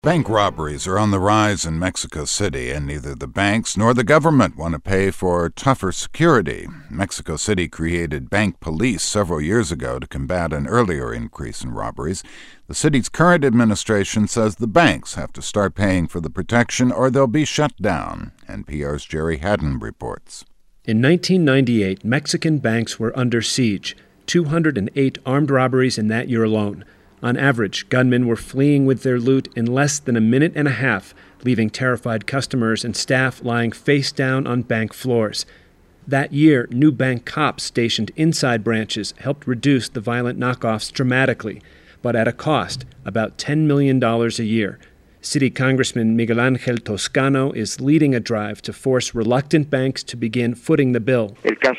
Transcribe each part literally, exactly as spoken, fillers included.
Bank robberies are on the rise in Mexico City, and neither the banks nor the government want to pay for tougher security. Mexico City created bank police several years ago to combat an earlier increase in robberies. The city's current administration says the banks have to start paying for the protection or they'll be shut down. N P R's Jerry Haddon reports. In nineteen ninety-eight, Mexican banks were under siege, two hundred eight armed robberies in that year alone. On average, gunmen were fleeing with their loot in less than a minute and a half, leaving terrified customers and staff lying face down on bank floors. That year, new bank cops stationed inside branches helped reduce the violent knockoffs dramatically, but at a cost, about ten million dollars a year. City Congressman Miguel Ángel Toscano is leading a drive to force reluctant banks to begin footing the bill.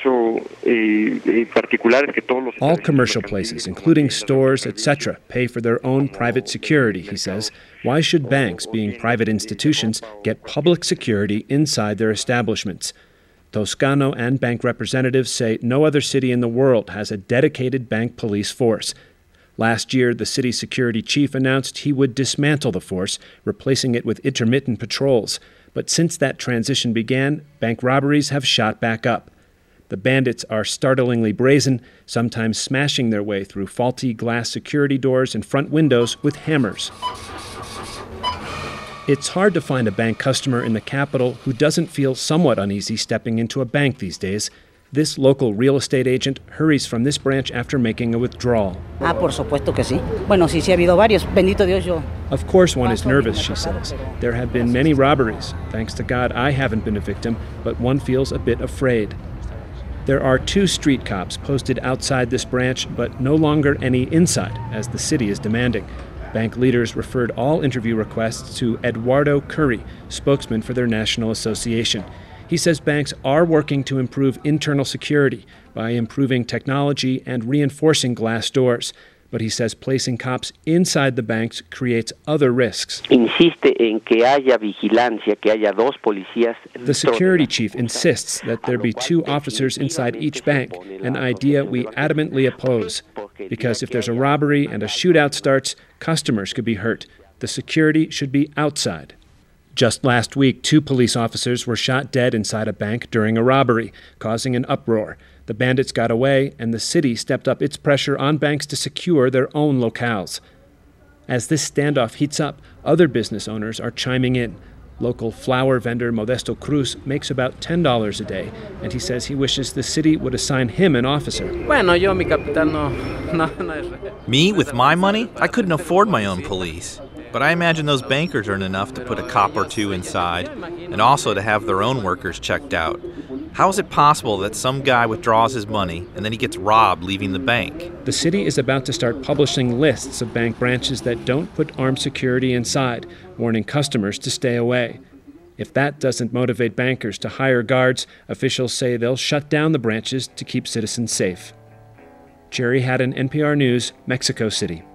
All commercial places, including stores, et cetera, pay for their own private security, he says. Why should banks, being private institutions, get public security inside their establishments? Toscano and bank representatives say no other city in the world has a dedicated bank police force. Last year, the city security chief announced he would dismantle the force, replacing it with intermittent patrols. But since that transition began, bank robberies have shot back up. The bandits are startlingly brazen, sometimes smashing their way through faulty glass security doors and front windows with hammers. It's hard to find a bank customer in the capital who doesn't feel somewhat uneasy stepping into a bank these days. This local real estate agent hurries from this branch after making a withdrawal. Ah, por supuesto que sí. Bueno, sí, sí ha habido varios. Bendito Dios, yo. Of course one is nervous, she says. There have been many robberies. Thanks to God, I haven't been a victim, but one feels a bit afraid. There are two street cops posted outside this branch, but no longer any inside, as the city is demanding. Bank leaders referred all interview requests to Eduardo Curry, spokesman for their national association. He says banks are working to improve internal security by improving technology and reinforcing glass doors. But he says placing cops inside the banks creates other risks. The security chief insists that there be two officers inside each bank, an idea we adamantly oppose. Because if there's a robbery and a shootout starts, customers could be hurt. The security should be outside. Just last week, two police officers were shot dead inside a bank during a robbery, causing an uproar. The bandits got away, and the city stepped up its pressure on banks to secure their own locales. As this standoff heats up, other business owners are chiming in. Local flower vendor Modesto Cruz makes about ten dollars a day, and he says he wishes the city would assign him an officer. Me, with my money, I couldn't afford my own police. But I imagine those bankers earn enough to put a cop or two inside, and also to have their own workers checked out. How is it possible that some guy withdraws his money and then he gets robbed leaving the bank? The city is about to start publishing lists of bank branches that don't put armed security inside, warning customers to stay away. If that doesn't motivate bankers to hire guards, officials say they'll shut down the branches to keep citizens safe. Jerry Haddon, N P R News, Mexico City.